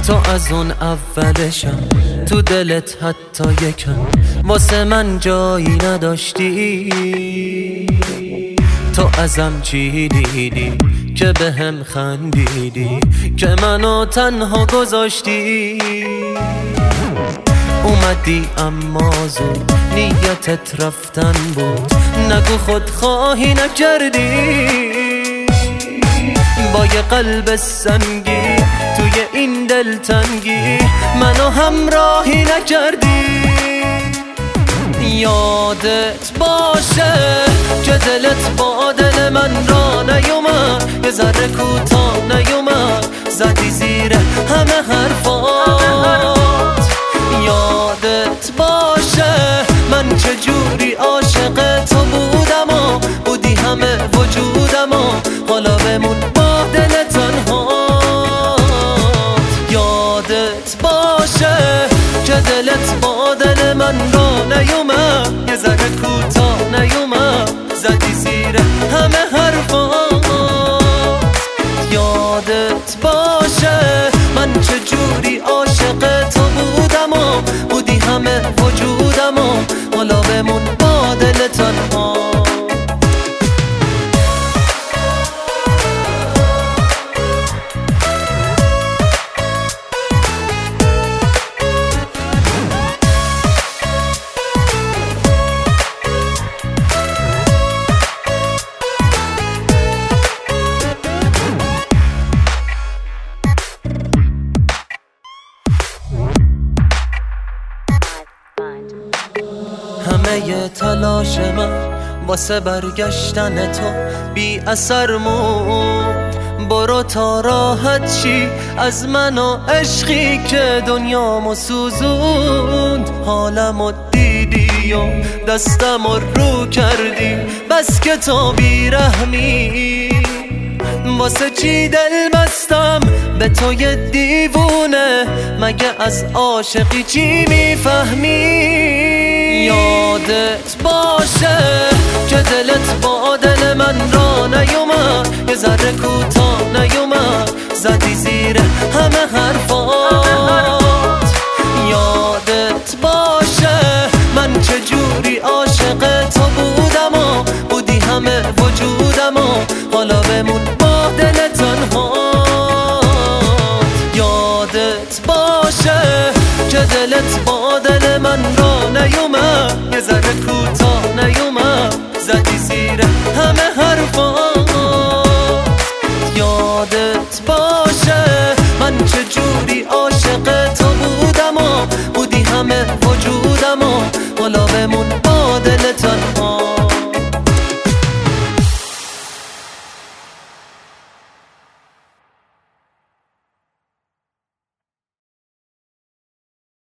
تو از اون اولشم تو دلت حتی یکم واسه من جایی نداشتی. تو ازم چی دیدی که بهم خندیدی که منو تنها گذاشتی؟ اومدی اما زود نیتت رفتن بود، نگو خودخواهی نکردی. با یه قلب سنگی توی این دلتنگی منو همراهی نکردی. یادت باشه که دلت با دل من را نیومد، یه ذره کوتاه نیومد، زدی زیر همه حرفات. یادت باشه من چجوری عاشق تو بودم و بودی همه وجودم و حالا بمون با دل تنهات. یادت باشه که دلت با دل من را نیومد، یه ذره کوتاه نیومد، زدی زیر همه حرفات. یادت باشه من چجوری عاشق تو بودم و بودی همه وجودم و حالا بمون با دل تنها. همه تلاش من واسه برگشتن تو بی اثر موند. برو تا راحت چی از من و عشقی که دنیامو سوزوند. حالمو دیدی و دستمو رو کردی، بس که تو بیرحمی. واسه چی دل بستم به تو یه دیوونه، مگه از عاشقی چی میفهمی؟ یادت باشه که دلت با دل من را نیومد، یه ذره کوتاه نیومد، زدی زیر همه حرفات. یادت باشه من چجوری عاشق تو بودم و بودی همه وجودم و حالا بمون با دل تنهات. یادت باشه که دلت با دل من را نیومد، یه ذره کوتاه نیومد، زدی زیر همه حرفات. یادت باشه من چجوری عاشق تو بودم و بودی همه وجودم و حالا بمون با دل تنها.